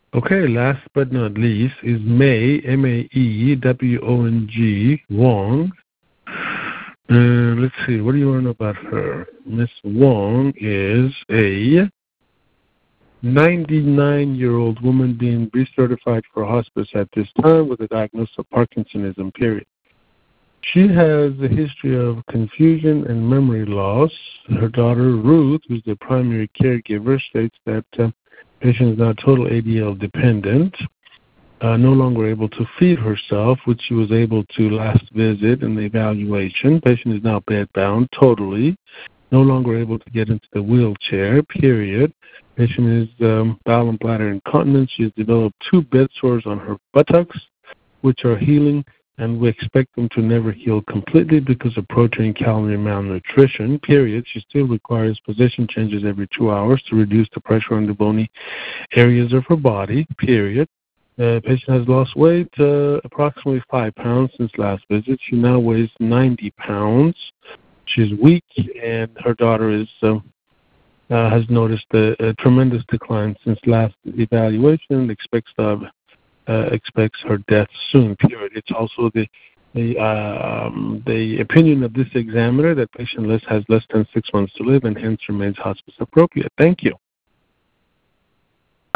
Okay, last but not least is May, Maewong Wong. Let's see, what do you want to know about her? Miss Wong is a 99-year-old woman being recertified for hospice at this time with a diagnosis of Parkinsonism, period. She has a history of confusion and memory loss. Her daughter, Ruth, who's the primary caregiver, states that patient is now total ADL dependent, no longer able to feed herself, which she was able to last visit in the evaluation. Patient is now bedbound totally, no longer able to get into the wheelchair, period. Patient is bowel and bladder incontinence. She has developed 2 bed sores on her buttocks, which are healing, and we expect them to never heal completely because of protein, calorie, malnutrition, period. She still requires position changes every 2 hours to reduce the pressure on the bony areas of her body, period. The patient has lost weight, approximately 5 pounds since last visit. She now weighs 90 pounds. She's weak, and her daughter has noticed a tremendous decline since last evaluation, expects her death soon, period. It's also the opinion of this examiner that patient has less than 6 months to live and hence remains hospice appropriate. Thank you.